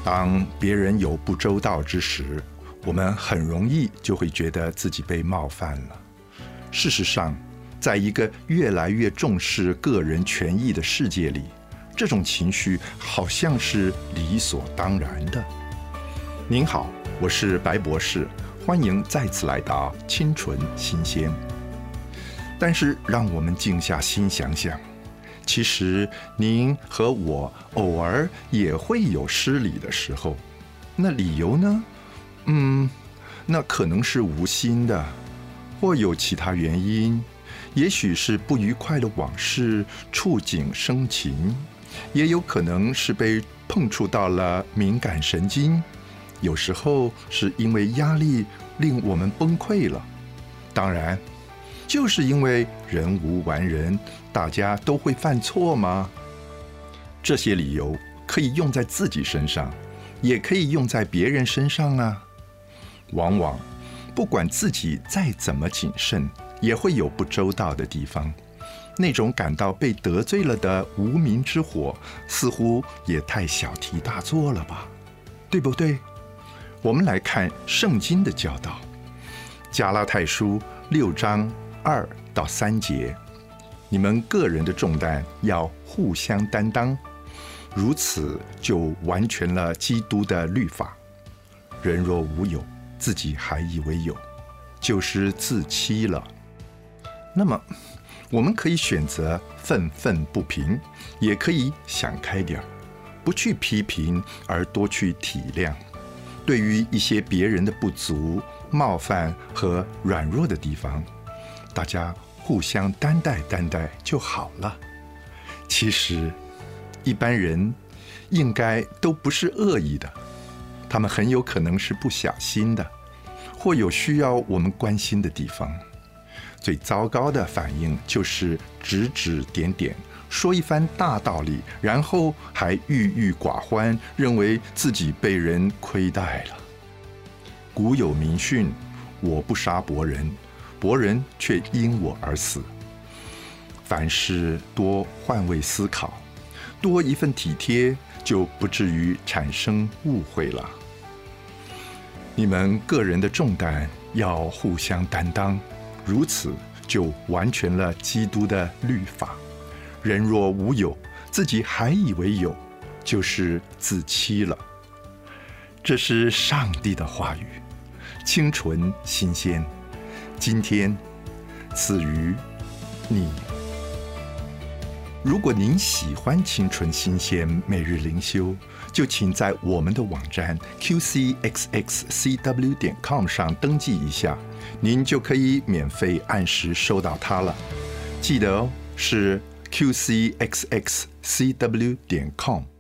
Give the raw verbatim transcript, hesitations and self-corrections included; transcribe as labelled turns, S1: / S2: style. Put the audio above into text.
S1: 当别人有不周到之时，我们很容易就会觉得自己被冒犯了。事实上，在一个越来越重视个人权益的世界里，这种情绪好像是理所当然的。您好，我是白博士，欢迎再次来到清纯新鲜。但是让我们静下心想想，其实您和我偶尔也会有失礼的时候，那理由呢？嗯，那可能是无心的，或有其他原因，也许是不愉快的往事触景生情，也有可能是被碰触到了敏感神经，有时候是因为压力令我们崩溃了。当然，就是因为人无完人，大家都会犯错吗？这些理由可以用在自己身上，也可以用在别人身上啊。往往不管自己再怎么谨慎，也会有不周到的地方。那种感到被得罪了的无名之火，似乎也太小题大做了吧，对不对？我们来看圣经的教导，加拉太书六章二到三节，你们个人的重担要互相担当，如此就完全了基督的律法。人若无有，自己还以为有，就是自欺了。那么我们可以选择愤愤不平，也可以想开点，不去批评，而多去体谅。对于一些别人的不足、冒犯和软弱的地方，大家互相担待担待就好了。其实一般人应该都不是恶意的，他们很有可能是不小心的，或有需要我们关心的地方。最糟糕的反应就是指指点点，说一番大道理，然后还郁郁寡欢，认为自己被人亏待了。古有名训，我不杀伯仁，伯仁却因我而死。凡事多换位思考，多一份体贴，就不至于产生误会了。你们个人的重担要互相担当，如此就完全了基督的律法。人若无有，自己还以为有，就是自欺了。这是上帝的话语，清纯新鲜，今天赐予你。如果您喜欢清纯新鲜每日灵修，就请在我们的网站 Q C X X C W 点 com 上登记一下，您就可以免费按时收到它了。记得哦，是 Q C X X C W 点 com。